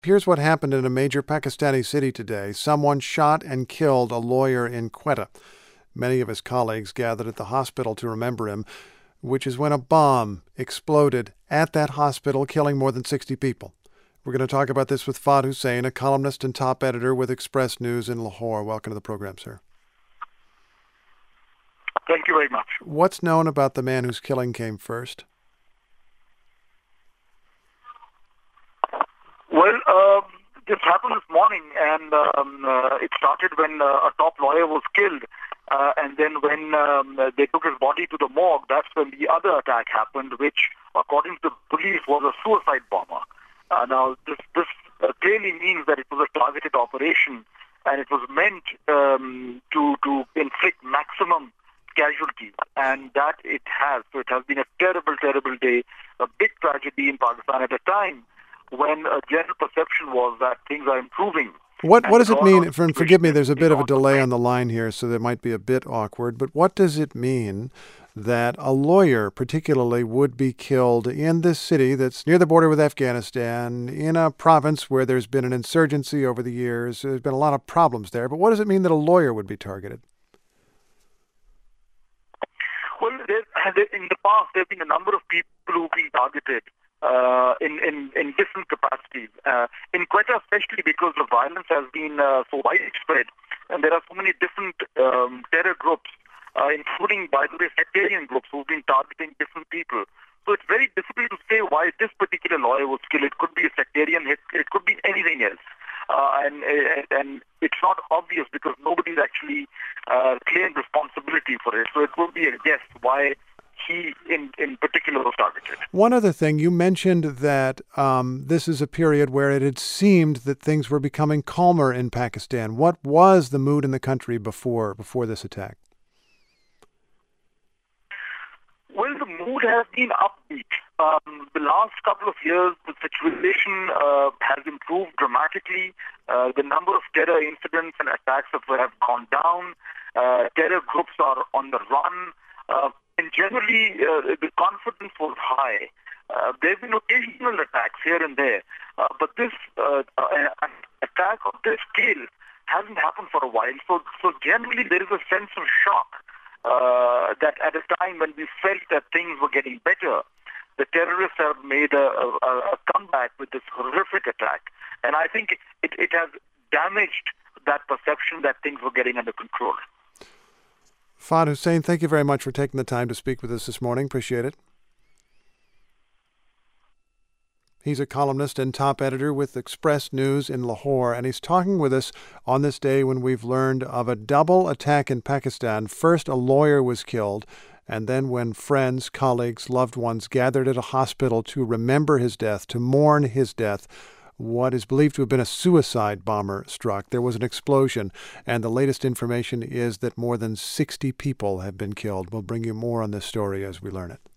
Here's what happened in a major Pakistani city today. Someone shot and killed a lawyer in Quetta. Many of his colleagues gathered at the hospital to remember him, which is when a bomb exploded at that hospital, killing more than 60 people. We're going to talk about this with Fahd Hussain, a columnist and top editor with Express News in Lahore. Welcome to the program, sir. Thank you very much. What's known about the man whose killing came first? Well, this happened this morning, and it started when a top lawyer was killed. And then when they took his body to the morgue, that's when the other attack happened, which, according to the police, was a suicide bomber. Now, this clearly means that it was a targeted operation, and it was meant to inflict maximum casualties, and that it has. So it has been a terrible, terrible day, a big tragedy in Pakistan at a time when a general perception was that things are improving. What does it mean? Forgive me, there's a bit of a delay on the line here, so that might be a bit awkward. But what does it mean that a lawyer particularly would be killed in this city that's near the border with Afghanistan, in a province where there's been an insurgency over the years? There's been a lot of problems there. But what does it mean that a lawyer would be targeted? Well, in the past, there have been a number of people who've been targeted in different capacities. In Quetta, especially because the violence has been so widespread, and there are so many different terror groups, including, by the way, sectarian groups who've been targeting different people. So it's very difficult to say why this particular lawyer was killed. It could be a sectarian hit, it could be anything else. And it's not obvious because nobody's actually claimed responsibility for it. So it would be a guess why he in particular was targeted. One other thing, you mentioned that this is a period where it had seemed that things were becoming calmer in Pakistan. What was the mood in the country before this attack? Well, the mood has been upbeat. The last couple of years, the situation has improved dramatically. The number of terror incidents and attacks have gone down. Terror groups are on the run. And generally, the confidence was high. There have been occasional attacks here and there. But this attack of this scale hasn't happened for a while. So generally, there is a sense of shock that at a time when we felt that things were getting better, the terrorists have made a comeback with this horrific attack. And I think it has damaged that perception that things were getting under control. Fahd Hussain, thank you very much for taking the time to speak with us this morning. Appreciate it. He's a columnist and top editor with Express News in Lahore, and he's talking with us on this day when we've learned of a double attack in Pakistan. First, a lawyer was killed, and then when friends, colleagues, loved ones gathered at a hospital to remember his death, to mourn his death, what is believed to have been a suicide bomber struck. There was an explosion, and the latest information is that more than 60 people have been killed. We'll bring you more on this story as we learn it.